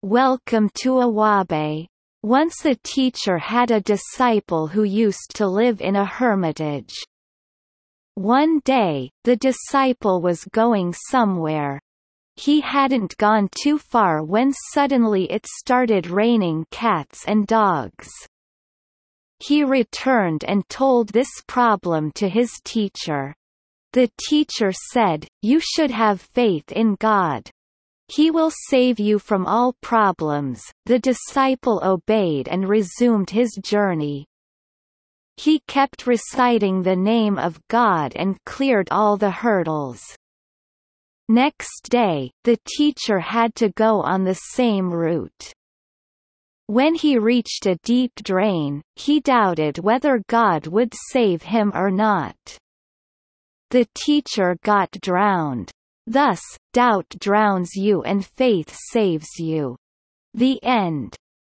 Welcome to Awabe. Once a teacher had a disciple who used to live in a hermitage. One day, the disciple was going somewhere. He hadn't gone too far when suddenly it started raining cats and dogs. He returned and told this problem to his teacher. The teacher said, "You should have faith in God. He will save you from all problems." The disciple obeyed and resumed his journey. He kept reciting the name of God and cleared all the hurdles. Next day, the teacher had to go on the same route. When he reached a deep drain, he doubted whether God would save him or not. The teacher got drowned. Thus, doubt drowns you and faith saves you. The end.